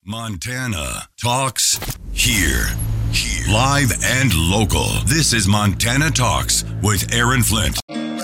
Montana Talks here. Live and local. This is Montana Talks with Aaron Flint.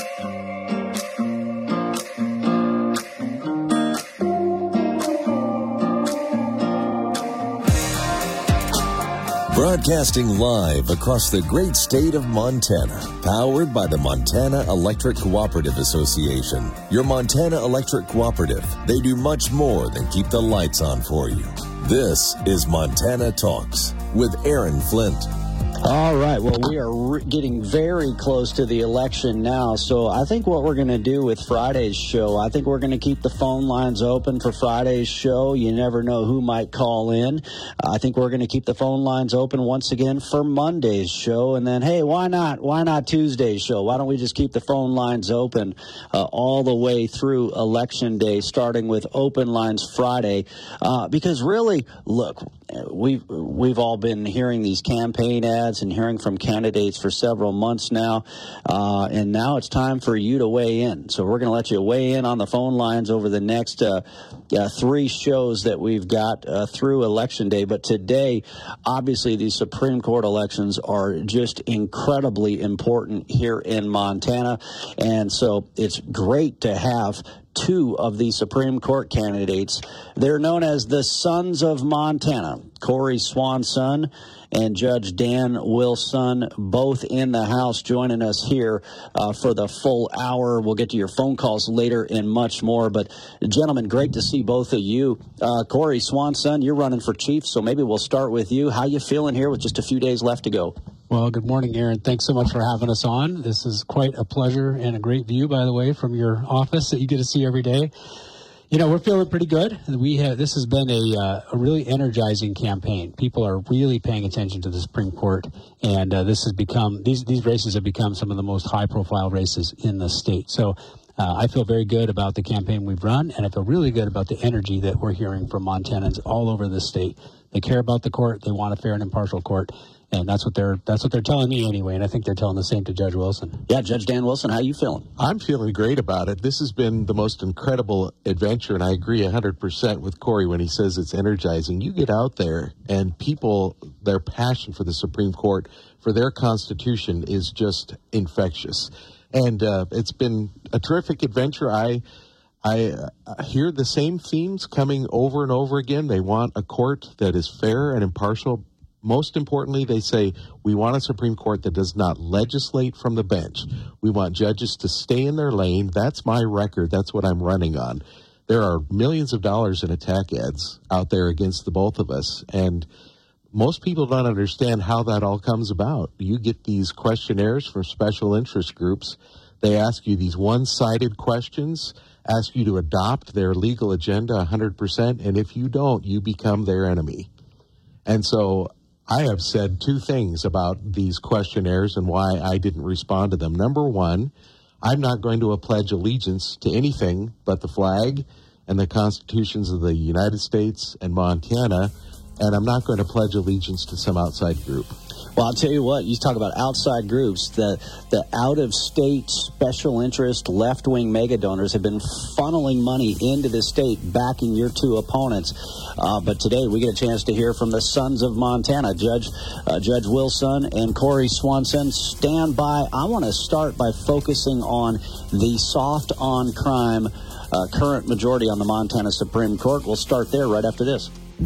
Broadcasting live across the great state of Montana, powered by the Montana Electric Cooperative Association. Your Montana Electric Cooperative, they do much more than keep the lights on for you. This is Montana Talks with Aaron Flint. All right, well, we are getting very close to the election now, so I think what we're going to do with Friday's show, I think we're going to keep the phone lines open for Friday's show. You never know who might call in. I think we're going to keep the phone lines open once again for Monday's show, and then, hey, why not Tuesday's show? Why don't we just keep the phone lines open all the way through Election Day, starting with open lines Friday, because really, look, we've all been hearing these campaign ads and hearing from candidates for several months now, and now it's time for you to weigh in. So we're going to let you weigh in on the phone lines over the next three shows that we've got through Election Day. But today, obviously, these Supreme Court elections are just incredibly important here in Montana, and so it's great to have two of the Supreme Court candidates. They're known as the Sons of Montana, Corey Swanson and Judge Dan Wilson, both in the House, joining us here for the full hour. We'll get to your phone calls later and much more. But, gentlemen, great to see both of you. Corey Swanson, you're running for chief, so maybe we'll start with you. How you feeling here with just a few days left to go? Well, good morning, Aaron. Thanks so much for having us on. This is quite a pleasure and a great view, by the way, from your office that you get to see every day. You know, we're feeling pretty good. This has been a really energizing campaign. People are really paying attention to the Supreme Court, and this has become these races have become some of the most high-profile races in the state. So I feel very good about the campaign we've run, and I feel really good about the energy that we're hearing from Montanans all over the state. They care about the court. They want a fair and impartial court. And that's what they're telling me anyway, and I think they're telling the same to Judge Wilson. Yeah, Judge Dan Wilson, how you feeling? I'm feeling great about it. This has been the most incredible adventure, and I agree 100% with Corey when he says it's energizing. You get out there, and people, their passion for the Supreme Court, for their Constitution, is just infectious. And it's been a terrific adventure. I hear the same themes coming over and over again. They want a court that is fair and impartial. Most importantly, they say, we want a Supreme Court that does not legislate from the bench. We want judges to stay in their lane. That's my record. That's what I'm running on. There are millions of dollars in attack ads out there against the both of us, and most people don't understand how that all comes about. You get these questionnaires from special interest groups. They ask you these one-sided questions, ask you to adopt their legal agenda 100%, and if you don't, you become their enemy. And so I have said two things about these questionnaires and why I didn't respond to them. Number one, I'm not going to pledge allegiance to anything but the flag and the constitutions of the United States and Montana, and I'm not going to pledge allegiance to some outside group. Well, I'll tell you what, you talk about outside groups, the out-of-state special interest left-wing mega donors have been funneling money into the state, backing your two opponents. But today we get a chance to hear from the Sons of Montana, Judge Wilson and Corey Swanson. Stand by. I want to start by focusing on the soft-on-crime current majority on the Montana Supreme Court. We'll start there right after this.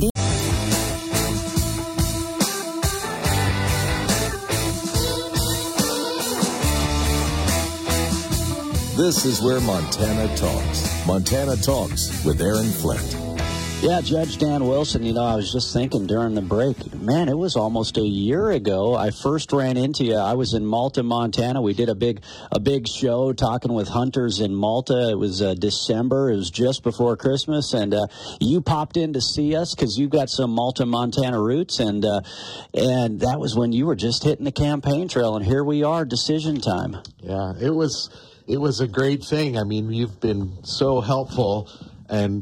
This is where Montana talks. Montana Talks with Aaron Flint. Yeah, Judge Dan Wilson, you know, I was just thinking during the break, man, it was almost a year ago I first ran into you. I was in Malta, Montana. We did a big show talking with hunters in Malta. It was December. It was just before Christmas, and you popped in to see us because you've got some Malta, Montana roots, and that was when you were just hitting the campaign trail, and here we are, decision time. Yeah, it was a great thing. I mean, you've been so helpful and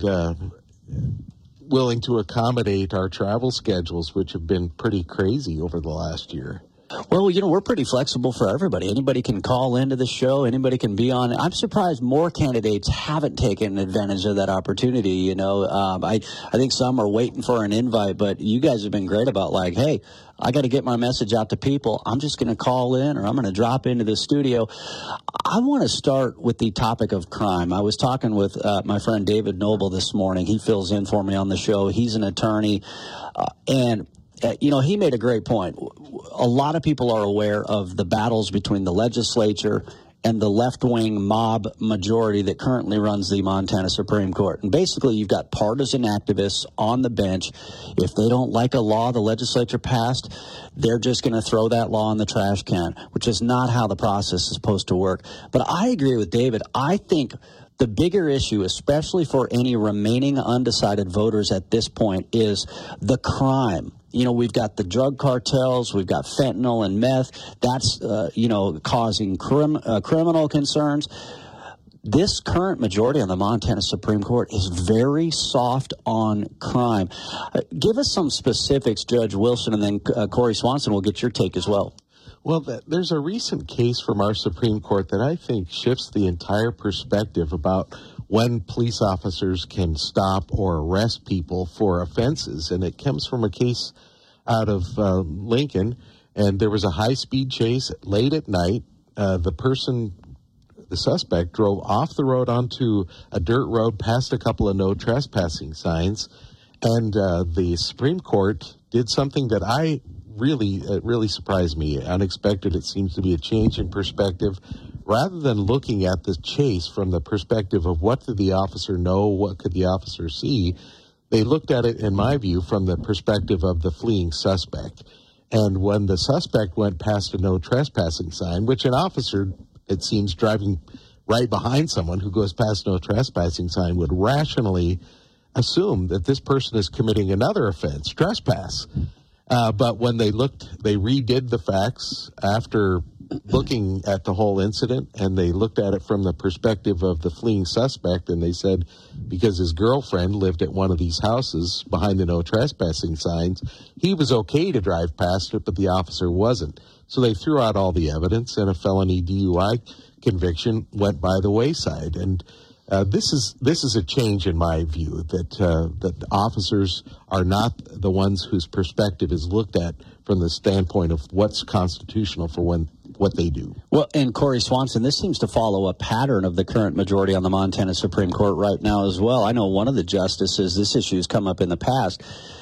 willing to accommodate our travel schedules, which have been pretty crazy over the last year. Well, we're pretty flexible for everybody. Anybody can call into the show. Anybody can be on. I'm surprised more candidates haven't taken advantage of that opportunity. I think some are waiting for an invite, but you guys have been great about like, hey, I got to get my message out to people. I'm just going to call in or I'm going to drop into the studio. I want to start with the topic of crime. I was talking with my friend David Noble this morning. He fills in for me on the show. He's an attorney, and he made a great point. A lot of people are aware of the battles between the legislature and the left-wing mob majority that currently runs the Montana Supreme Court. And basically, you've got partisan activists on the bench. If they don't like a law the legislature passed, they're just going to throw that law in the trash can, which is not how the process is supposed to work. But I agree with David. I think the bigger issue, especially for any remaining undecided voters at this point, is the crime. We've got the drug cartels, we've got fentanyl and meth. That's, causing criminal concerns. This current majority on the Montana Supreme Court is very soft on crime. Give us some specifics, Judge Wilson, and then Corey Swanson will get your take as well. Well, there's a recent case from our Supreme Court that I think shifts the entire perspective about when police officers can stop or arrest people for offenses. And it comes from a case out of Lincoln, and there was a high-speed chase late at night. The suspect, drove off the road onto a dirt road past a couple of no trespassing signs, and the Supreme Court did something that really surprised me. Unexpected. It seems to be a change in perspective. Rather than looking at the chase from the perspective of what did the officer know, what could the officer see, they looked at it, in my view, from the perspective of the fleeing suspect. And when the suspect went past a no trespassing sign, which an officer, it seems, driving right behind someone who goes past no trespassing sign would rationally assume that this person is committing another offense, trespass. But when they redid the facts after looking at the whole incident, and they looked at it from the perspective of the fleeing suspect, and they said because his girlfriend lived at one of these houses behind the no trespassing signs, he was okay to drive past it, but the officer wasn't. So they threw out all the evidence, and a felony DUI conviction went by the wayside. And this is a change in my view, that officers are not the ones whose perspective is looked at from the standpoint of what's constitutional for what they do. Well, and Corey Swanson, this seems to follow a pattern of the current majority on the Montana Supreme Court right now as well. I know one of the justices, this issue has come up in the past.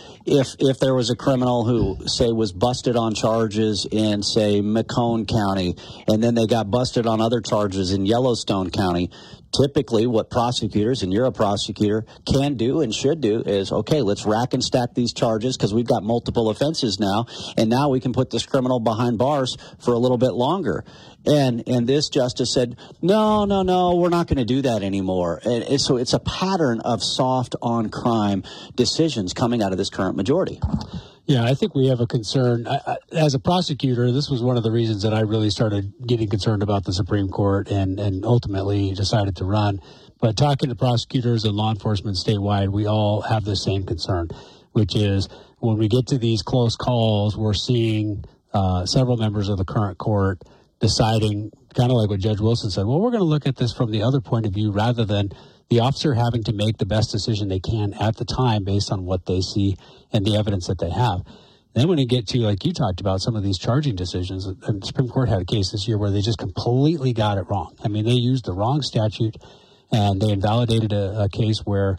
If there was a criminal who, say, was busted on charges in, say, Macomb County, and then they got busted on other charges in Yellowstone County, typically what prosecutors, and you're a prosecutor, can do and should do is, okay, let's rack and stack these charges because we've got multiple offenses now, and now we can put this criminal behind bars for a little bit longer. And this justice said, no, we're not going to do that anymore. And so it's a pattern of soft on crime decisions coming out of this current majority. Yeah, I think we have a concern. As a prosecutor, this was one of the reasons that I really started getting concerned about the Supreme Court and ultimately decided to run. But talking to prosecutors and law enforcement statewide, we all have the same concern, which is when we get to these close calls, we're seeing several members of the current court deciding, kind of like what Judge Wilson said, well, we're going to look at this from the other point of view rather than the officer having to make the best decision they can at the time based on what they see and the evidence that they have. Then when you get to, like you talked about, some of these charging decisions, and the Supreme Court had a case this year where they just completely got it wrong. I mean, they used the wrong statute, and they invalidated a case where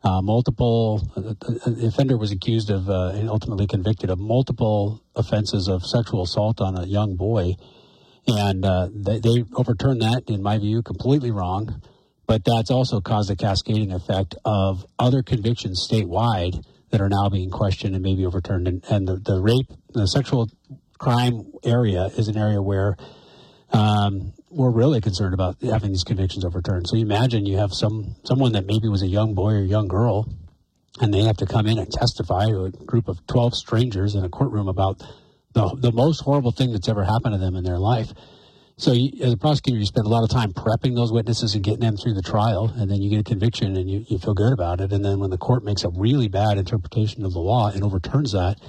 the offender was accused of and ultimately convicted of multiple offenses of sexual assault on a young boy. And they overturned that, in my view, completely wrong. But that's also caused a cascading effect of other convictions statewide that are now being questioned and maybe overturned. And the rape, the sexual crime area is an area where we're really concerned about having these convictions overturned. So you imagine you have someone that maybe was a young boy or a young girl, and they have to come in and testify to a group of 12 strangers in a courtroom about the most horrible thing that's ever happened to them in their life. So as a prosecutor, you spend a lot of time prepping those witnesses and getting them through the trial, and then you get a conviction and you feel good about it. And then when the court makes a really bad interpretation of the law and overturns that,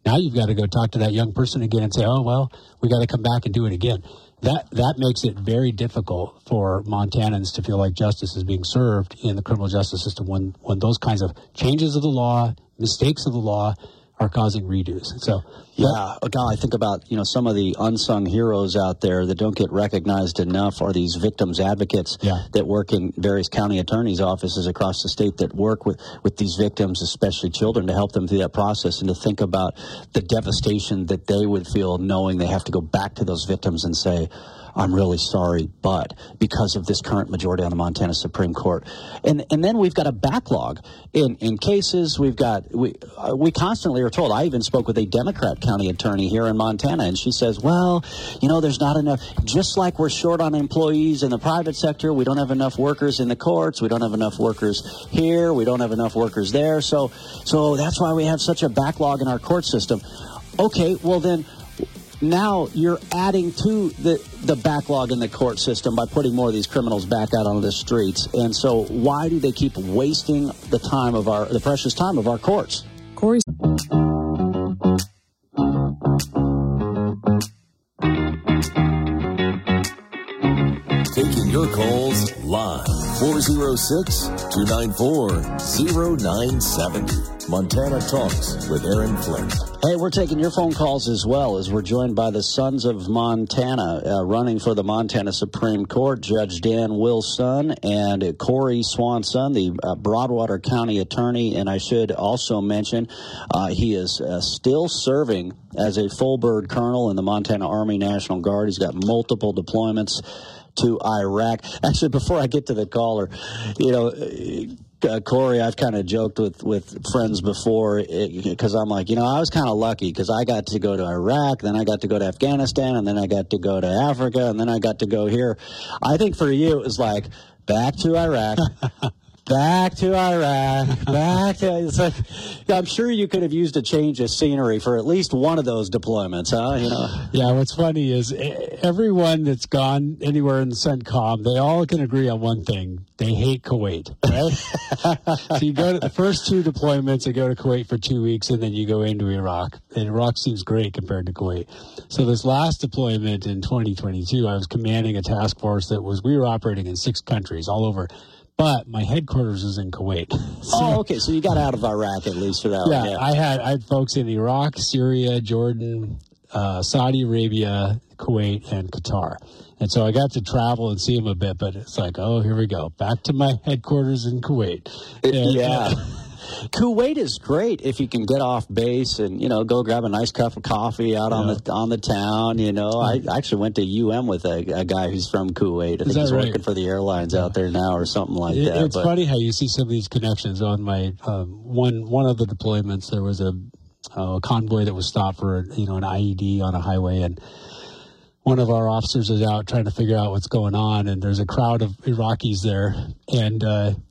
Now you've got to go talk to that young person again and say, oh, well, we got to come back and do it again. That makes it very difficult for Montanans to feel like justice is being served in the criminal justice system when those kinds of changes of the law, mistakes of the law are causing redos. So yeah, God, I think about some of the unsung heroes out there that don't get recognized enough are these victims advocates that work in various county attorneys' offices across the state that work with these victims, especially children, to help them through that process and to think about the devastation that they would feel knowing they have to go back to those victims and say, I'm really sorry, but because of this current majority on the Montana Supreme Court. And then we've got a backlog in cases. We constantly are told. I even spoke with a Democrat county attorney here in Montana, and she says, well, there's not enough. Just like we're short on employees in the private sector, we don't have enough workers in the courts. We don't have enough workers here. We don't have enough workers there. So that's why we have such a backlog in our court system. Okay, well then, now you're adding to the backlog in the court system by putting more of these criminals back out on the streets. And so why do they keep wasting the precious time of our courts? Corey. Taking your calls live. 406-294-0970. Montana Talks with Aaron Flint. Hey, we're taking your phone calls as well as we're joined by the Sons of Montana running for the Montana Supreme Court, Judge Dan Wilson and Corey Swanson, the Broadwater County Attorney. And I should also mention he is still serving as a full bird colonel in the Montana Army National Guard. He's got multiple deployments to Iraq. Actually, before I get to the caller, Corey, I've kind of joked with friends before because I'm like, I was kind of lucky because I got to go to Iraq, then I got to go to Afghanistan, and then I got to go to Africa, and then I got to go here. I think for you it was like back to Iraq. Back to Iraq, it's like, I'm sure you could have used a change of scenery for at least one of those deployments, huh? Yeah, what's funny is everyone that's gone anywhere in the CENTCOM, they all can agree on one thing. They hate Kuwait, right? So you go to the first two deployments, you go to Kuwait for 2 weeks, and then you go into Iraq. And Iraq seems great compared to Kuwait. So this last deployment in 2022, I was commanding a task force we were operating in 6 countries all over. But my headquarters is in Kuwait. Okay. So you got out of Iraq at least for that one. Yeah, I had folks in Iraq, Syria, Jordan, Saudi Arabia, Kuwait, and Qatar. And so I got to travel and see them a bit, but it's like, oh, here we go. Back to my headquarters in Kuwait. Kuwait is great if you can get off base and go grab a nice cup of coffee out on the town. I actually went to UM with a guy who's from Kuwait. I think he's working for the airlines out there now or something like that. It's funny how you see some of these connections on my one of the deployments. There was a convoy that was stopped for an IED on a highway, and one of our officers is out trying to figure out what's going on, and there's a crowd of Iraqis there, and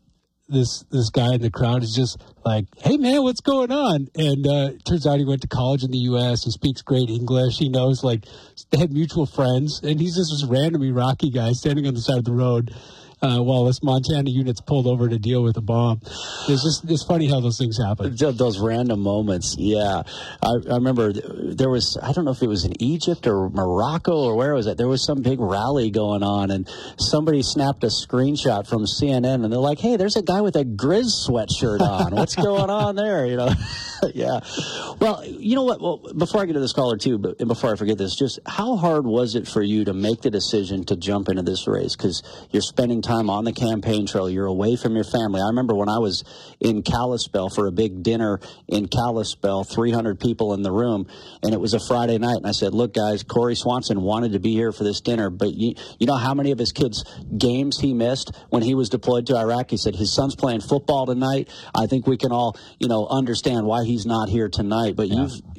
this guy in the crowd is just like, hey, man, what's going on? And turns out he went to college in the U.S. He speaks great English. He knows, they had mutual friends. And he's just this random Iraqi guy standing on the side of the road while this Montana unit's pulled over to deal with a bomb. It's funny how those things happen. Those random moments, yeah. I remember there was, I don't know if it was in Egypt or Morocco or where was it? There was some big rally going on, and somebody snapped a screenshot from CNN, and they're like, hey, there's a guy with a Grizz sweatshirt on. What's going on there? Yeah. Well, you know what? Well, before I get to this caller, too, and before I forget this, just how hard was it for you to make the decision to jump into this race? Because you're spending time on the campaign trail. You're away from your family. I remember when I was in Kalispell for a big dinner in Kalispell, 300 people in the room, and it was a Friday night, and I said, look, guys, Corey Swanson wanted to be here for this dinner, but you know how many of his kids' games he missed when he was deployed to Iraq? He said, his son's playing football tonight. I think we can all, understand why he's not here tonight, but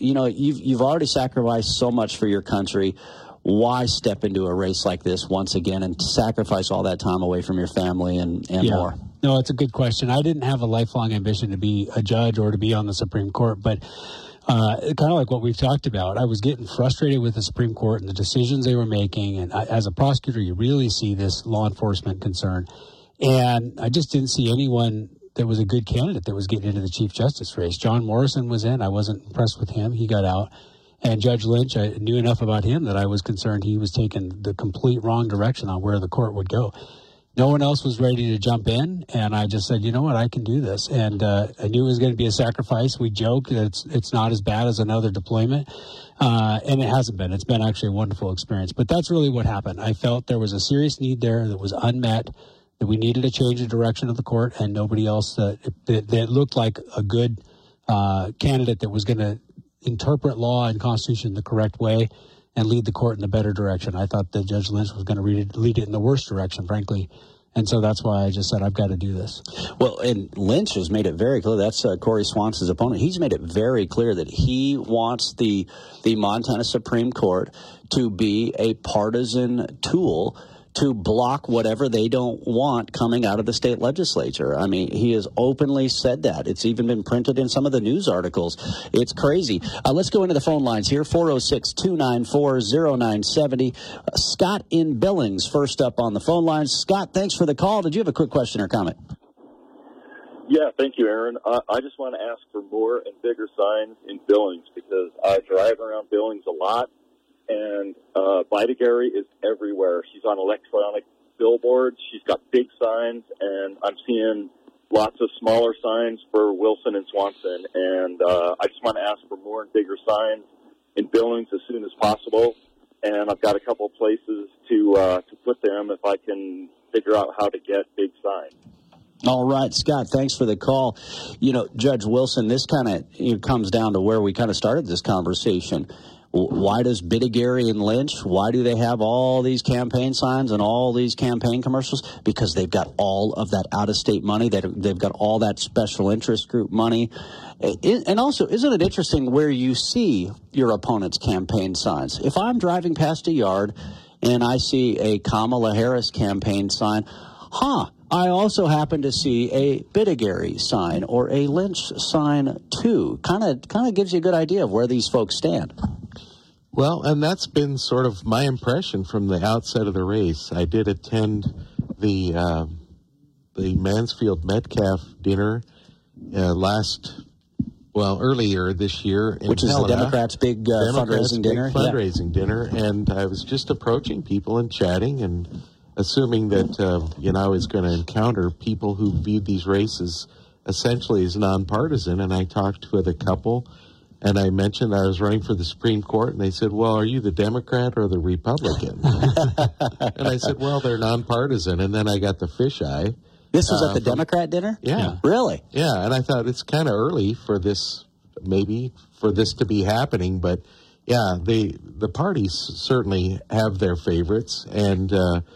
you've already sacrificed so much for your country. Why step into a race like this once again and sacrifice all that time away from your family and more? No, it's a good question. I didn't have a lifelong ambition to be a judge or to be on the Supreme Court, but kind of like what we've talked about, I was getting frustrated with the Supreme Court and the decisions they were making, and as a prosecutor, you really see this law enforcement concern, and I just didn't see anyone there was a good candidate that was getting into the Chief Justice race. John Morrison was in. I wasn't impressed with him. He got out. And Judge Lynch, I knew enough about him that I was concerned he was taking the complete wrong direction on where the court would go. No one else was ready to jump in, and I just said, you know what, I can do this. And I knew it was going to be a sacrifice. We joke that it's not as bad as another deployment, and it hasn't been. It's been actually a wonderful experience. But that's really what happened. I felt there was a serious need there that was unmet, that we needed to change the direction of the court, and nobody else that looked like a good candidate that was going to interpret law and Constitution the correct way and lead the court in a better direction. I thought that Judge Lynch was going to lead it in the worst direction, frankly. And so that's why I just said, I've got to do this. Well, and Lynch has made it very clear. That's Corey Swanson's opponent. He's made it very clear that he wants the Montana Supreme Court to be a partisan tool to block whatever they don't want coming out of the state legislature. I mean, he has openly said that. It's even been printed in some of the news articles. It's crazy. Let's go into the phone lines here, 406-294-0970. Scott in Billings, first up on the phone lines. Scott, thanks for the call. Did you have a quick question or comment? Yeah, thank you, Aaron. I just want to ask for more and bigger signs in Billings because I drive around Billings a lot. And Vida Gary is everywhere. She's on electronic billboards. She's got big signs, and I'm seeing lots of smaller signs for Wilson and Swanson. And I just want to ask for more and bigger signs in Billings as soon as possible. And I've got a couple of places to put them if I can figure out how to get big signs. All right, Scott, thanks for the call. You know, Judge Wilson, this kind of comes down to where we kind of started this conversation. Why does Bidigary and Lynch, why do they have all these campaign signs and all these campaign commercials? Because they've got all of that out-of-state money. They've got all that special interest group money. And also, isn't it interesting where you see your opponent's campaign signs? If I'm driving past a yard and I see a Kamala Harris campaign sign, I also happen to see a Bidigary sign or a Lynch sign, too. Kind of gives you a good idea of where these folks stand. Well, and that's been sort of my impression from the outset of the race. I did attend the Mansfield Metcalf dinner earlier this year in which is Helena. the Democrats' big fundraising dinner. Fundraising dinner, and I was just approaching people and chatting and assuming that I was going to encounter people who viewed these races essentially as nonpartisan, and I talked with a couple. And I mentioned I was running for the Supreme Court, and they said, well, are you the Democrat or the Republican? And I said, well, they're nonpartisan. And then I got the fisheye. This was at the Democrat dinner? Yeah. Really? Yeah, and I thought it's kind of early for this, maybe, for this to be happening. But, yeah, the parties certainly have their favorites, and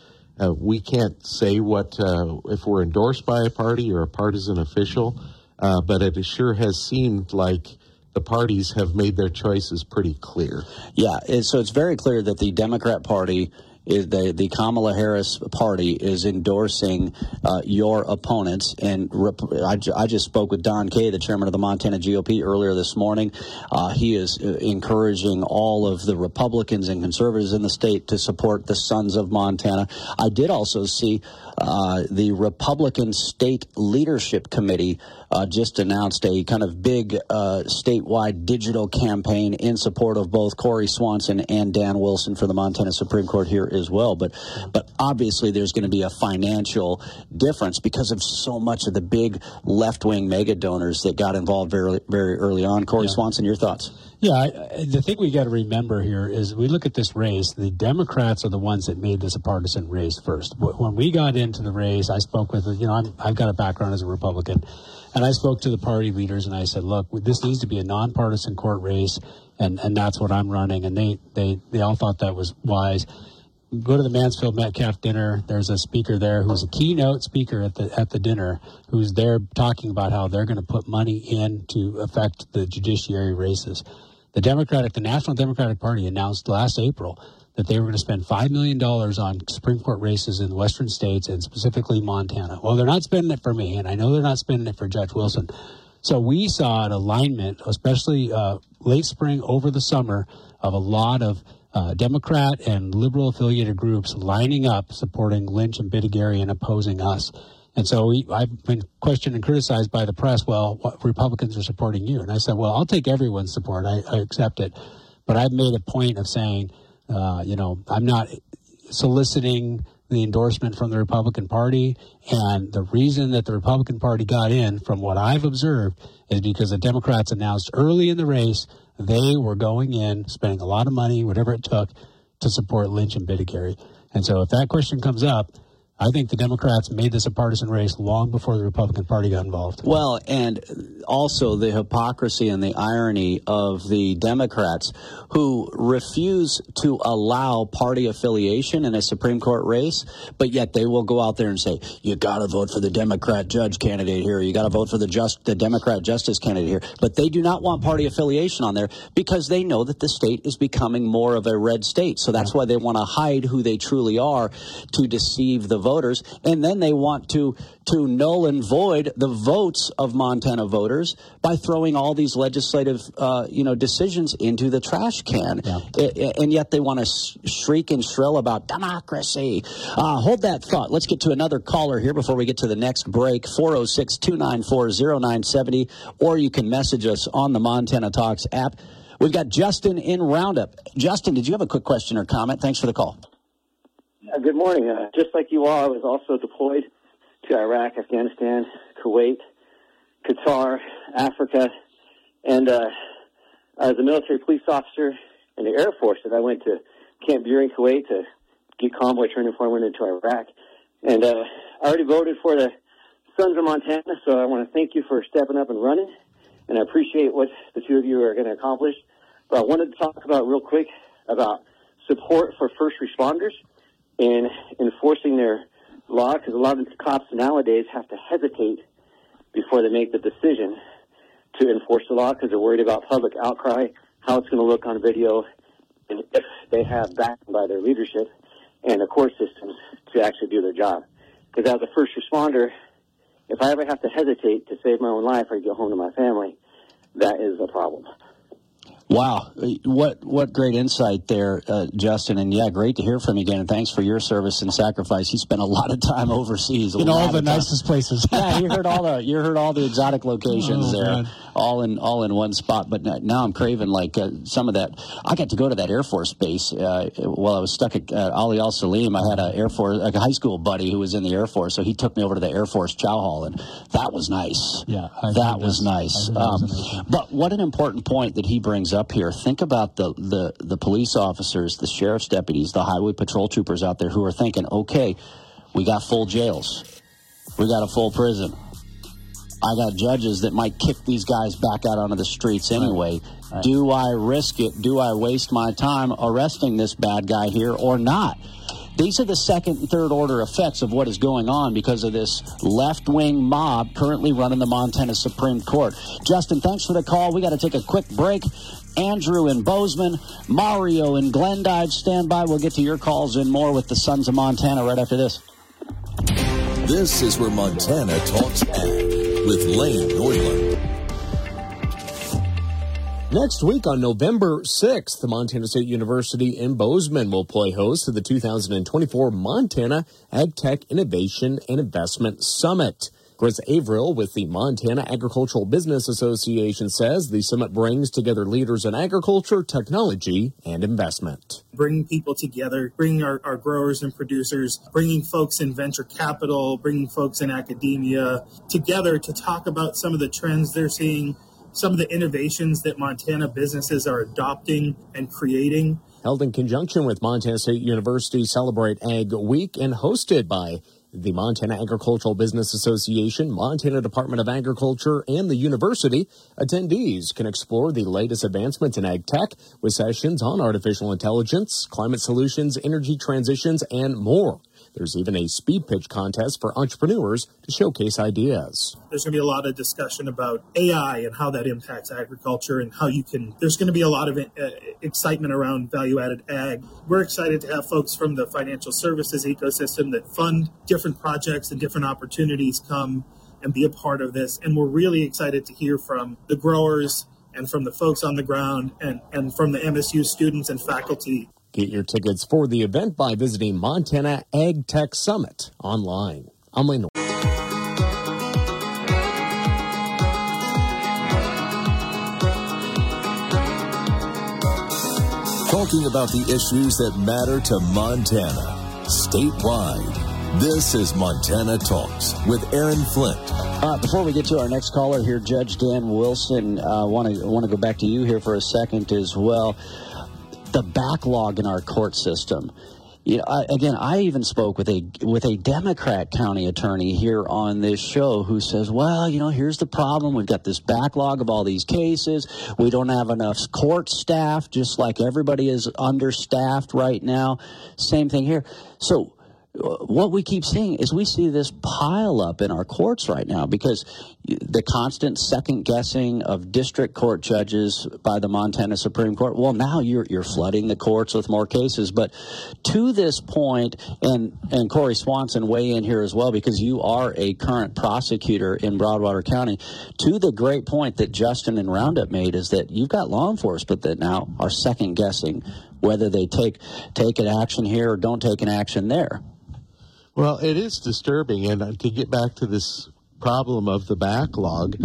we can't say if we're endorsed by a party or a partisan official, but it sure has seemed like the parties have made their choices pretty clear. Yeah, so it's very clear that the Democrat Party, the Kamala Harris Party, is endorsing your opponents. And I just spoke with Don Kay, the chairman of the Montana GOP, earlier this morning. He is encouraging all of the Republicans and conservatives in the state to support the Sons of Montana. I did also see the Republican State Leadership Committee just announced a kind of big statewide digital campaign in support of both Corey Swanson and Dan Wilson for the Montana Supreme Court here as well. But obviously there's going to be a financial difference because of so much of the big left-wing mega donors that got involved very, very early on. Corey Swanson, your thoughts? Yeah, the thing we got to remember here is we look at this race, the Democrats are the ones that made this a partisan race first. When we got into the race, I spoke with, I've got a background as a Republican, and I spoke to the party leaders and I said, look, this needs to be a nonpartisan court race, and that's what I'm running. And they all thought that was wise. Go to the Mansfield Metcalf dinner. There's a speaker there who's a keynote speaker at the dinner who's there talking about how they're going to put money in to affect the judiciary races. The National Democratic Party announced last April that they were going to spend $5 million on Supreme Court races in the western states and specifically Montana. Well, they're not spending it for me, and I know they're not spending it for Judge Wilson. So we saw an alignment, especially late spring over the summer, of a lot of Democrat and liberal affiliated groups lining up supporting Lynch and Bidigary and opposing us. And so I've been questioned and criticized by the press. Well, what Republicans are supporting you? And I said, well, I'll take everyone's support. I accept it. But I've made a point of saying, I'm not soliciting the endorsement from the Republican Party. And the reason that the Republican Party got in, from what I've observed, is because the Democrats announced early in the race they were going in, spending a lot of money, whatever it took, to support Lynch and Bittigary. And so if that question comes up, I think the Democrats made this a partisan race long before the Republican Party got involved. Well, and also the hypocrisy and the irony of the Democrats who refuse to allow party affiliation in a Supreme Court race, but yet they will go out there and say, you got to vote for the Democrat judge candidate here, you got to vote for the Democrat justice candidate here. But they do not want party affiliation on there because they know that the state is becoming more of a red state. So that's why they want to hide who they truly are to deceive the voters, and then they want to null and void the votes of Montana voters by throwing all these legislative decisions into the trash can. And yet they want to shriek and shrill about democracy. Hold that thought. Let's get to another caller here before we get to the next break. 406-294-0970, or you can message us on the Montana Talks app. We've got Justin in Roundup. Justin, did you have a quick question or comment? Thanks for the call. Good morning. Just like you all, I was also deployed to Iraq, Afghanistan, Kuwait, Qatar, Africa, and I was a military police officer in the Air Force, and I went to Camp Buehring, Kuwait to get convoy training before I went into Iraq. And I already voted for the Sons of Montana, so I want to thank you for stepping up and running, and I appreciate what the two of you are going to accomplish. But I wanted to talk about real quick about support for first responders in enforcing their law, because a lot of the cops nowadays have to hesitate before they make the decision to enforce the law because they're worried about public outcry, how it's going to look on video, and if they have backing by their leadership and the court systems to actually do their job. Because as a first responder, if I ever have to hesitate to save my own life or get home to my family, that is a problem. Wow. What great insight there, Justin. And, yeah, great to hear from you again. And thanks for your service and sacrifice. You spent a lot of time overseas. In all the nicest places. Yeah, you heard all the exotic locations there, man. all in one spot. But now I'm craving, some of that. I got to go to that Air Force base while I was stuck at Ali Al Salim. I had a high school buddy who was in the Air Force, so he took me over to the Air Force Chow Hall, and that was nice. Yeah, that was nice. But what an important point that he brings up here. Think about the police officers, the sheriff's deputies, the highway patrol troopers out there who are thinking, okay, we got full jails. We got a full prison. I got judges that might kick these guys back out onto the streets anyway. Right. Do I risk it? Do I waste my time arresting this bad guy here or not? These are the second and third order effects of what is going on because of this left-wing mob currently running the Montana Supreme Court. Justin, thanks for the call. We got to take a quick break. Andrew in Bozeman, Mario in Glendive, stand by. We'll get to your calls and more with the Sons of Montana right after this. This is where Montana Talks Ag with Lane Nordlund. Next week on November 6th, the Montana State University in Bozeman will play host to the 2024 Montana Ag Tech Innovation and Investment Summit. Chris Averill with the Montana Agricultural Business Association says the summit brings together leaders in agriculture, technology, and investment. Bringing people together, bringing our growers and producers, bringing folks in venture capital, bringing folks in academia together to talk about some of the trends they're seeing, some of the innovations that Montana businesses are adopting and creating. Held in conjunction with Montana State University Celebrate Ag Week and hosted by the Montana Agricultural Business Association, Montana Department of Agriculture, and the university, attendees can explore the latest advancements in ag tech with sessions on artificial intelligence, climate solutions, energy transitions, and more. There's even a speed pitch contest for entrepreneurs to showcase ideas. There's going to be a lot of discussion about AI and how that impacts agriculture and how there's going to be a lot of excitement around value-added ag. We're excited to have folks from the financial services ecosystem that fund different projects and different opportunities come and be a part of this. And we're really excited to hear from the growers and from the folks on the ground and from the MSU students and faculty. Get your tickets for the event by visiting Montana Ag Tech Summit online. I'm Lane. talking about the issues that matter to Montana, statewide. This is Montana Talks with Aaron Flint. Before we get to our next caller here, Judge Dan Wilson, I want to go back to you here for a second as well. The backlog in our court system. You know, I even spoke with a Democrat county attorney here on this show who says, well, you know, here's the problem. We've got this backlog of all these cases. We don't have enough court staff, just like everybody is understaffed right now. Same thing here. So what we keep seeing is we see this pile up in our courts right now because the constant second guessing of district court judges by the Montana Supreme Court. Well, now you're flooding the courts with more cases. But to this point, and Corey Swanson, weigh in here as well, because you are a current prosecutor in Broadwater County, to the great point that Justin and Roundup made is that you've got law enforcement that now are second guessing whether they take an action here or don't take an action there. Well, it is disturbing, and to get back to this problem of the backlog,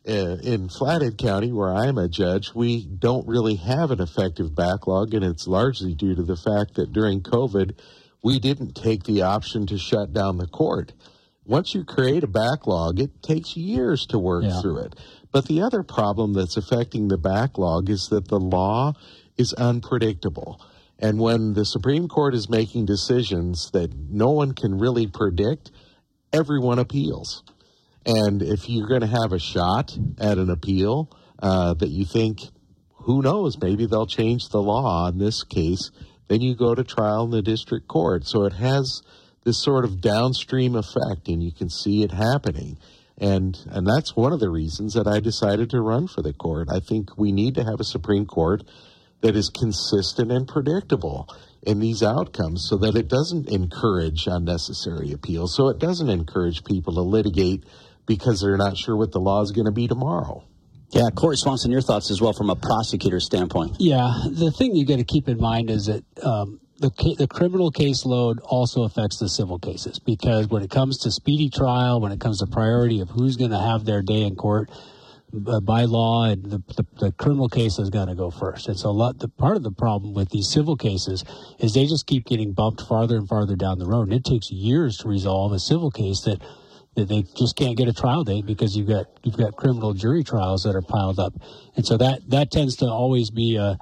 in Flathead County, where I'm a judge, we don't really have an effective backlog, and it's largely due to the fact that during COVID, we didn't take the option to shut down the court. Once you create a backlog, it takes years to work through it. But the other problem that's affecting the backlog is that the law is unpredictable. And when the Supreme Court is making decisions that no one can really predict, everyone appeals. And if you're going to have a shot at an appeal that you think, who knows, maybe they'll change the law in this case, then you go to trial in the district court. So it has this sort of downstream effect, and you can see it happening. And that's one of the reasons that I decided to run for the court. I think we need to have a Supreme Court that is consistent and predictable in these outcomes so that it doesn't encourage unnecessary appeals, so it doesn't encourage people to litigate because they're not sure what the law is going to be tomorrow. Yeah, Corey Swanson, your thoughts as well from a prosecutor standpoint. Yeah, the thing you got to keep in mind is that the criminal caseload also affects the civil cases, because when it comes to speedy trial, when it comes to priority of who's going to have their day in court, by law, and the criminal case has got to go first. And so part of the problem with these civil cases is they just keep getting bumped farther and farther down the road. And it takes years to resolve a civil case that they just can't get a trial date because you've got criminal jury trials that are piled up. And so that tends to always be a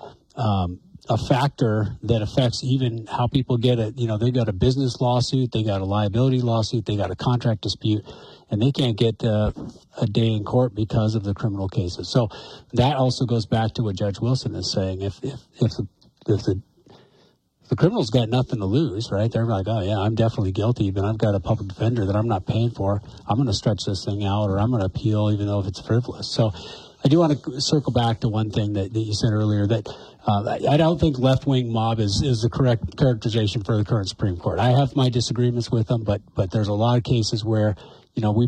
factor that affects even how people get it. You know, they got a business lawsuit, they got a liability lawsuit, they got a contract dispute, and they can't get a day in court because of the criminal cases. So that also goes back to what Judge Wilson is saying. If the criminal's got nothing to lose, right? They're like, oh yeah, I'm definitely guilty, but I've got a public defender that I'm not paying for. I'm going to stretch this thing out, or I'm going to appeal even though if it's frivolous. So I do want to circle back to one thing that you said earlier, that I don't think left-wing mob is the correct characterization for the current Supreme Court. I have my disagreements with them, but there's a lot of cases where, you know, we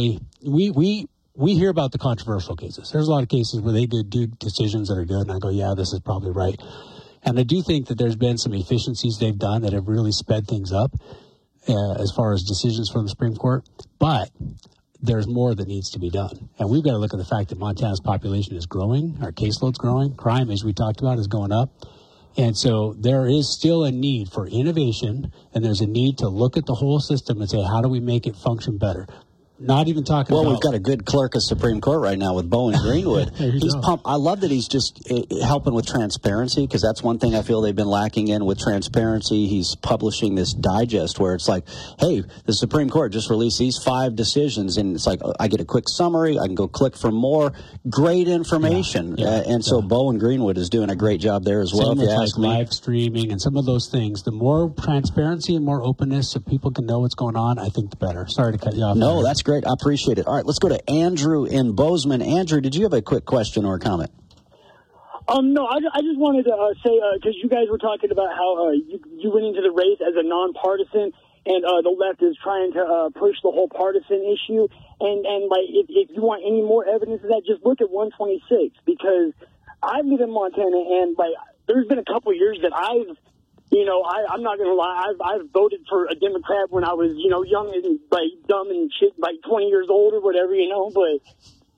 hear about the controversial cases. There's a lot of cases where they do decisions that are good, and I go, yeah, this is probably right. And I do think that there's been some efficiencies they've done that have really sped things up as far as decisions from the Supreme Court. But there's more that needs to be done. And we've got to look at the fact that Montana's population is growing, our caseload's growing, crime, as we talked about, is going up. And so there is still a need for innovation, and there's a need to look at the whole system and say, how do we make it function better? Not even talking about... Well, we've got a good clerk of Supreme Court right now with Bowen Greenwood. He's pumped. I love that he's just helping with transparency, because that's one thing I feel they've been lacking in with transparency. He's publishing this digest where it's like, hey, the Supreme Court just released these 5 decisions, and it's like, I get a quick summary. I can go click for more. Great information. So Bowen Greenwood is doing a great job there as well. Same with like live streaming and some of those things. The more transparency and more openness so people can know what's going on, I think the better. Sorry to cut you off. No, that's great. I appreciate it. All right, let's go to Andrew in Bozeman. Andrew, did you have a quick question or a comment? No, I just wanted to say, because you guys were talking about how you went into the race as a nonpartisan, and the left is trying to push the whole partisan issue. And like, if you want any more evidence of that, just look at 126, because I live in Montana, and like, there's been a couple of years that I'm not going to lie, I've voted for a Democrat when I was, young and, like, dumb and shit, like 20 years old or whatever, but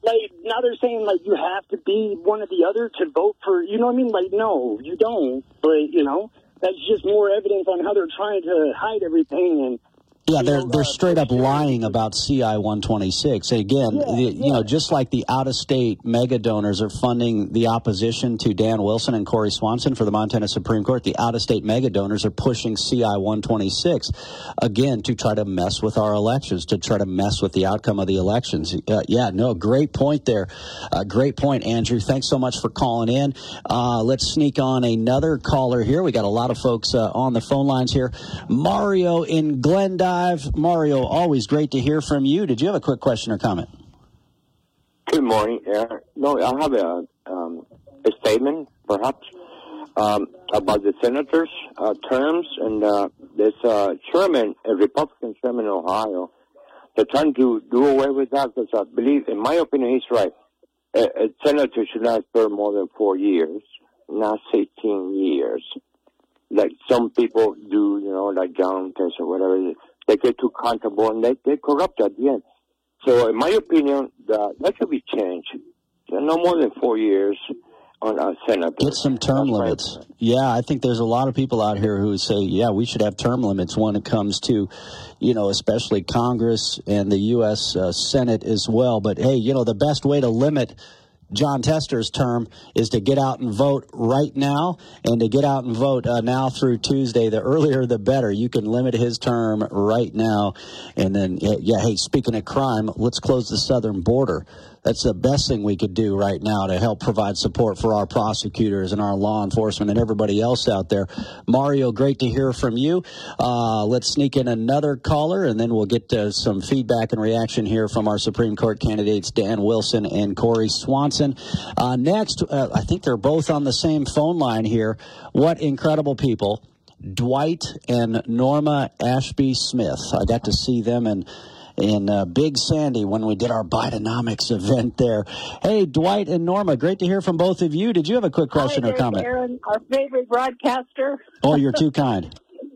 Like, now they're saying, like, you have to be one or the other to vote for, you know what I mean? Like, no, you don't. But, you know, that's just more evidence on how they're trying to hide everything. And yeah, they're straight up lying about CI 126. Again, you know, just like the out-of-state mega donors are funding the opposition to Dan Wilson and Corey Swanson for the Montana Supreme Court, the out-of-state mega donors are pushing CI 126 again to try to mess with our elections, to try to mess with the outcome of the elections. Great point there. Great point, Andrew. Thanks so much for calling in. Let's sneak on another caller here. We got a lot of folks on the phone lines here. Mario in Glendive. Mario, always great to hear from you. Did you have a quick question or comment? Good morning. No, I have a statement, perhaps, about the senators' terms. And there's a chairman, a Republican chairman in Ohio, they're trying to do away with that because I believe, in my opinion, he's right. A senator should not serve more than 4 years, not 18 years. Like some people do, you know, like John Tess or whatever. They get too comfortable and they corrupt at the end. So, in my opinion, that should be changed. No more than 4 years on a senator. Get some term limits. Yeah, I think there's a lot of people out here who say, yeah, we should have term limits when it comes to, you know, especially Congress and the U.S. Senate as well. But, hey, you know, the best way to limit John Tester's term is to get out and vote right now, and to get out and vote now through Tuesday. The earlier, the better. You can limit his term right now. And then, hey, speaking of crime, let's close the southern border. That's the best thing we could do right now to help provide support for our prosecutors and our law enforcement and everybody else out there. Mario, great to hear from you. Let's sneak in another caller, and then we'll get some feedback and reaction here from our Supreme Court candidates, Dan Wilson and Corey Swanson. Next, I think they're both on the same phone line here. What incredible people. Dwight and Norma Ashby Smith. I got to see them in Big Sandy when we did our Bidenomics event there. Hey, Dwight and Norma, great to hear from both of you. Did you have a quick question or comment? Aaron, our favorite broadcaster. Oh, you're too kind.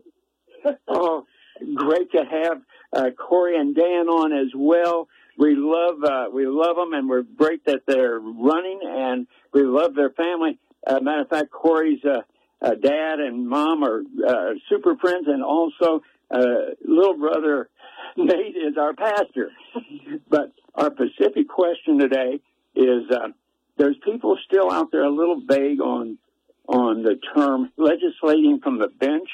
Oh, great to have Corey and Dan on as well. We love them, and we're great that they're running, and we love their family. Matter of fact, Corey's dad and mom are super friends, and also little brother Nate is our pastor. But our specific question today is there's people still out there a little vague on the term legislating from the bench.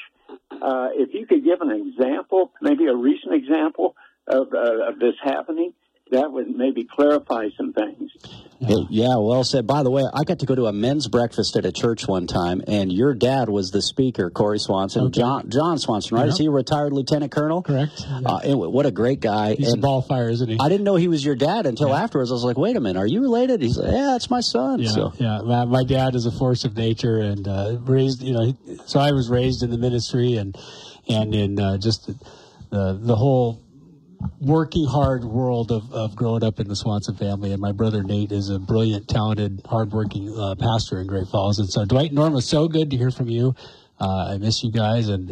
If you could give an example, maybe a recent example of this happening, that would maybe clarify some things. Yeah, well said. By the way, I got to go to a men's breakfast at a church one time, and your dad was the speaker, Corey Swanson. Okay. John Swanson, right? Yep. Is he a retired lieutenant colonel? Correct. Yeah. What a great guy. He's a ball fire, isn't he? I didn't know he was your dad until afterwards. I was like, wait a minute, are you related? He's like, yeah, it's my son. Yeah, my dad is a force of nature, and raised, so I was raised in the ministry and in just the whole working hard world of growing up in the Swanson family. And my brother Nate is a brilliant, talented, hardworking pastor in Great Falls. And so, Dwight and Norma, so good to hear from you. I miss you guys, and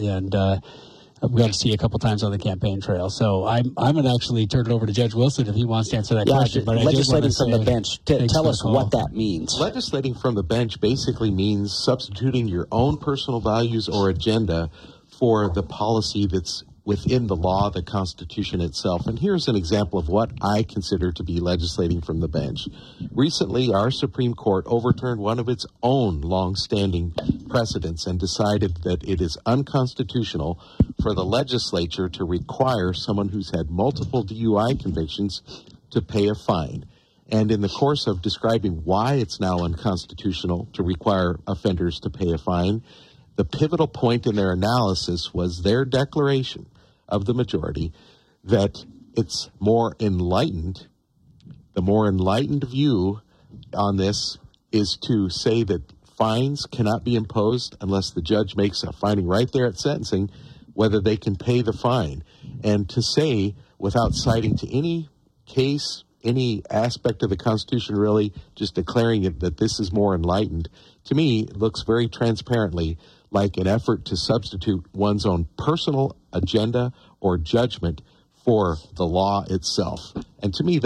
I've got to see you a couple times on the campaign trail. So I'm going to actually turn it over to Judge Wilson if he wants to answer that question. But legislating from the bench. Tell us what that means. Legislating from the bench basically means substituting your own personal values or agenda for the policy that's within the law, the Constitution itself. And here's an example of what I consider to be legislating from the bench. Recently, our Supreme Court overturned one of its own long-standing precedents and decided that it is unconstitutional for the legislature to require someone who's had multiple DUI convictions to pay a fine. And in the course of describing why it's now unconstitutional to require offenders to pay a fine, the pivotal point in their analysis was their declaration of the majority that it's more enlightened. The more enlightened view on this is to say that fines cannot be imposed unless the judge makes a finding right there at sentencing whether they can pay the fine. And to say, without citing to any case, any aspect of the Constitution really, just declaring it that this is more enlightened, to me, looks very transparently like an effort to substitute one's own personal agenda or judgment for the law itself. And to me, that's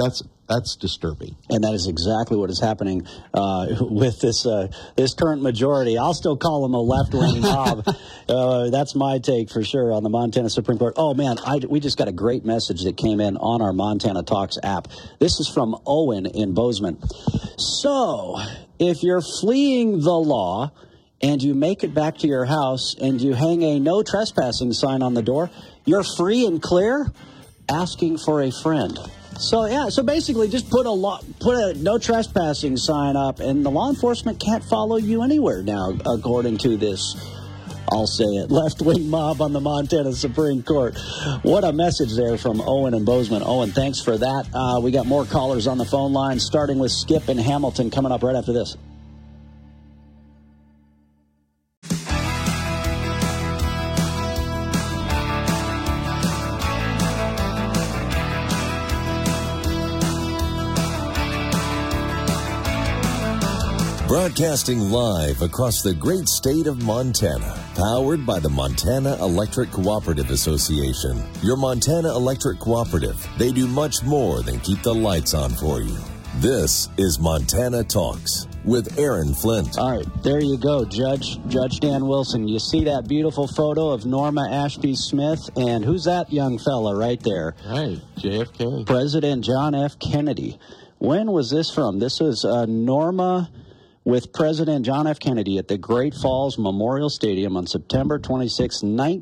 That's disturbing. And that is exactly what is happening with this current majority. I'll still call them a left-wing mob. That's my take for sure on the Montana Supreme Court. Oh, man, we just got a great message that came in on our Montana Talks app. This is from Owen in Bozeman. So, if you're fleeing the law and you make it back to your house and you hang a no trespassing sign on the door, you're free and clear, asking for a friend. So basically just put a no trespassing sign up, and the law enforcement can't follow you anywhere now, according to this, I'll say it, left-wing mob on the Montana Supreme Court. What a message there from Owen and Bozeman. Owen, thanks for that. We got more callers on the phone line, starting with Skip in Hamilton, coming up right after this. Broadcasting live across the great state of Montana, powered by the Montana Electric Cooperative Association. Your Montana Electric Cooperative. They do much more than keep the lights on for you. This is Montana Talks with Aaron Flint. All right, there you go, Judge Dan Wilson. You see that beautiful photo of Norma Ashby Smith, and who's that young fella right there? Right, JFK. President John F. Kennedy. When was this from? This was Norma with President John F. Kennedy at the Great Falls Memorial Stadium on September 26,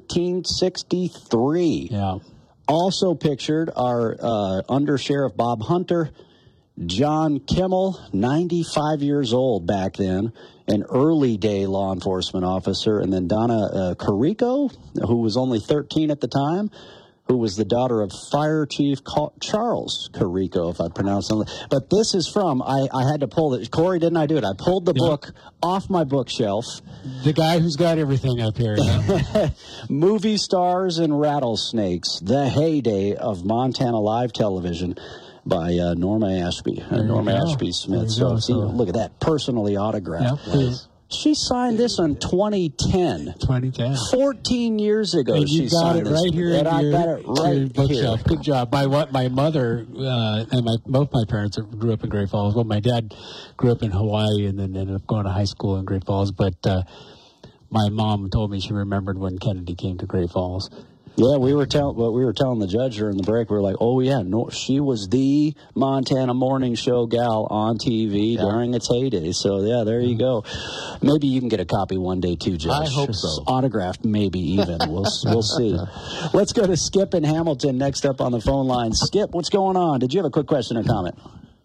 1963. Yeah. Also pictured are Under Sheriff Bob Hunter, John Kimmel, 95 years old back then, an early day law enforcement officer, and then Donna Carrico, who was only 13 at the time, who was the daughter of Fire Chief Charles Carrico, if I pronounce it. But this is from, I had to pull it. Corey, didn't I do it? I pulled the book off my bookshelf. The guy who's got everything up here. Yeah. Movie Stars and Rattlesnakes, the heyday of Montana live television by Norma Ashby. Norma Ashby Smith. So look at that, personally autographed. Yeah. She signed this in 2010. 14 years ago. And you got it right here. And I got it right here. Good job. My mother and both my parents grew up in Great Falls. Well, my dad grew up in Hawaii and then ended up going to high school in Great Falls. But my mom told me she remembered when Kennedy came to Great Falls. Yeah, we were telling the judge during the break. We were like, "Oh yeah, no, she was the Montana morning show gal on TV during its heyday." So yeah, there you go. Maybe you can get a copy one day too, Judge. I hope so. Autographed, maybe even. We'll see. Let's go to Skip in Hamilton next up on the phone line. Skip, what's going on? Did you have a quick question or comment?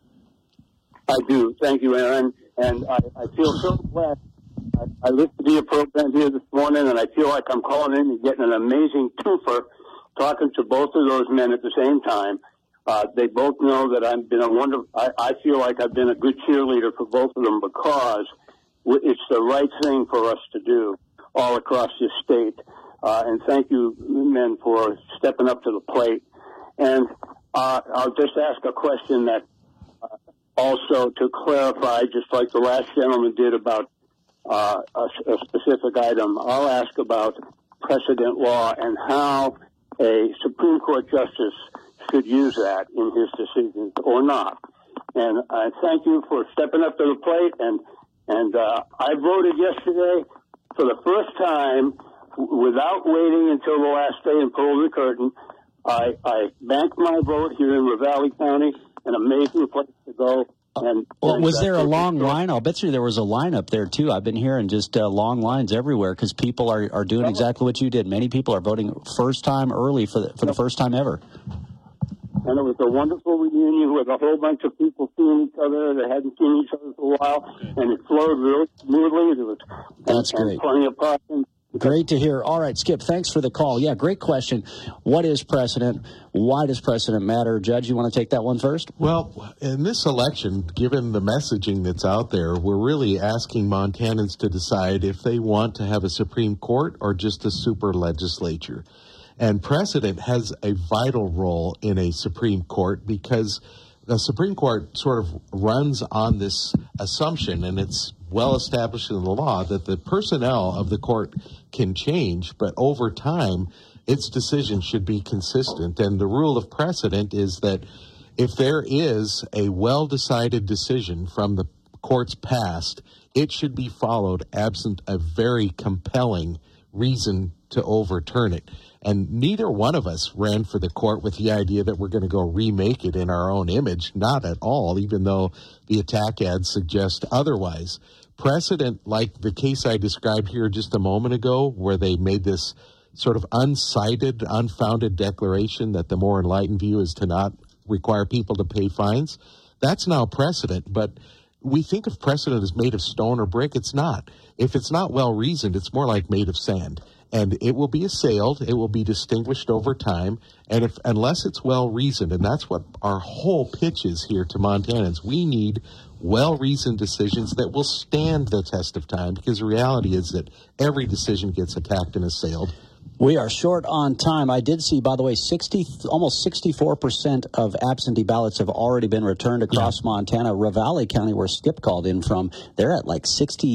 I do. Thank you, Aaron. And I feel so blessed. I listened to your program here this morning, and I feel like I'm calling in and getting an amazing twofer talking to both of those men at the same time. They both know that I've been I feel like I've been a good cheerleader for both of them because it's the right thing for us to do all across this state. And thank you, men, for stepping up to the plate. And I'll just ask a question that also to clarify, just like the last gentleman did about a specific item. I'll ask about precedent law and how a Supreme Court justice should use that in his decisions or not. And I thank you for stepping up to the plate. And I voted yesterday for the first time without waiting until the last day and pulled the curtain. I banked my vote here in Ravalli County, an amazing place to go. Was there a long line? I'll bet you there was a line up there, too. I've been hearing just long lines everywhere because people are doing exactly what you did. Many people are voting first time early for the first time ever. And it was a wonderful reunion with a whole bunch of people seeing each other that hadn't seen each other for a while, and it flowed really smoothly. That's great. Plenty of parking. Great to hear. All right, Skip, thanks for the call. Yeah, great question. What is precedent? Why does precedent matter? Judge, you want to take that one first? Well, in this election, given the messaging that's out there, we're really asking Montanans to decide if they want to have a Supreme Court or just a super legislature. And precedent has a vital role in a Supreme Court because the Supreme Court sort of runs on this assumption, and it's well established in the law, that the personnel of the court can change, but over time, its decision should be consistent. And the rule of precedent is that If there is a well-decided decision from the court's past, it should be followed absent a very compelling reason to overturn it. And neither one of us ran for the court with the idea that we're going to go remake it in our own image. Not at all, even though the attack ads suggest otherwise. Precedent, like the case I described here just a moment ago, where they made this sort of unsighted, unfounded declaration that the more enlightened view is to not require people to pay fines, that's now precedent. But we think of precedent as made of stone or brick. It's not. If it's not well-reasoned, it's more like made of sand. And it will be assailed, it will be distinguished over time, and unless it's well-reasoned, and that's what our whole pitch is here to Montanans, we need well-reasoned decisions that will stand the test of time, because the reality is that every decision gets attacked and assailed. We are short on time. I did see, by the way, almost 64% of absentee ballots have already been returned across Montana. Ravalli County, where Skip called in from, they're at like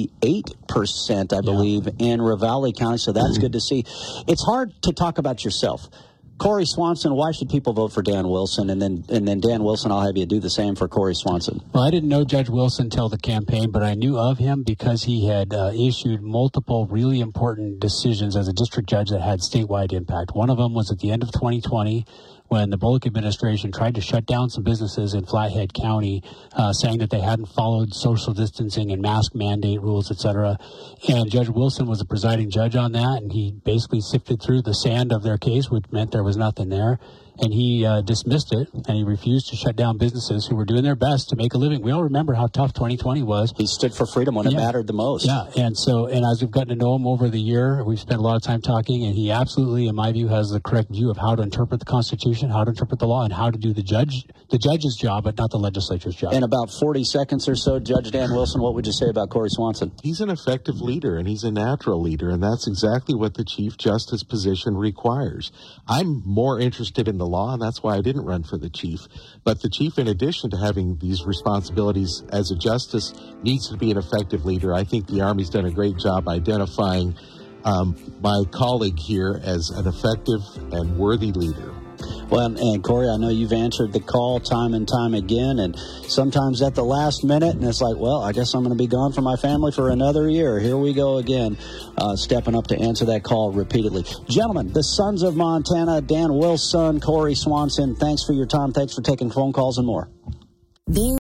68%, I believe, in Ravalli County, so that's good to see. It's hard to talk about yourself. Corey Swanson, why should people vote for Dan Wilson? And then Dan Wilson, I'll have you do the same for Corey Swanson. Well, I didn't know Judge Wilson till the campaign, but I knew of him because he had issued multiple really important decisions as a district judge that had statewide impact. One of them was at the end of 2020 when the Bullock administration tried to shut down some businesses in Flathead County, saying that they hadn't followed social distancing and mask mandate rules, etc. And Judge Wilson was the presiding judge on that, and he basically sifted through the sand of their case, which meant there was nothing there. And he dismissed it, and he refused to shut down businesses who were doing their best to make a living. We all remember how tough 2020 was. He stood for freedom when it mattered the most. Yeah, and as we've gotten to know him over the year, we've spent a lot of time talking, and he absolutely, in my view, has the correct view of how to interpret the Constitution, how to interpret the law, and how to do the judge's job, but not the legislature's job. In about 40 seconds or so, Judge Dan Wilson, what would you say about Corey Swanson? He's an effective leader, and he's a natural leader, and that's exactly what the Chief Justice position requires. I'm more interested in the law, and that's why I didn't run for the chief. But the chief, in addition to having these responsibilities as a justice, needs to be an effective leader. I think the Army's done a great job identifying my colleague here as an effective and worthy leader. Well, and Corey, I know you've answered the call time and time again, and sometimes at the last minute, and it's like, well, I guess I'm going to be gone from my family for another year. Here we go again, stepping up to answer that call repeatedly. Gentlemen, the Sons of Montana, Dan Wilson, Corey Swanson, thanks for your time. Thanks for taking phone calls and more.